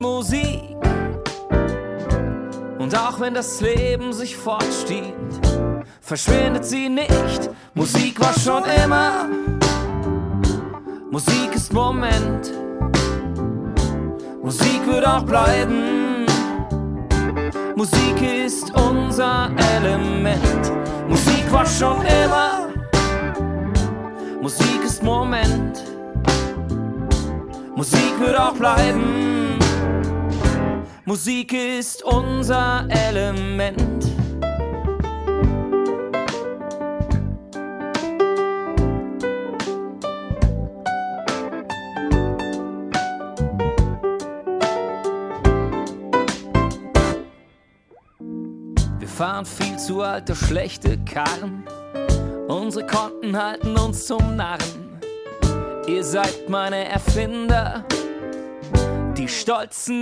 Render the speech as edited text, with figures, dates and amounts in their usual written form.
Musik. Und auch wenn das Leben sich fortstiehlt, verschwindet sie nicht. Musik war schon immer. Musik ist Moment. Musik wird auch bleiben. Musik ist unser Element. Musik war schon immer. Musik ist Moment. Musik wird auch bleiben. Musik ist unser Element. Wir fahren viel zu alte, schlechte Karren. Unsere Konten halten uns zum Narren. Ihr seid meine Erfinder, die stolzen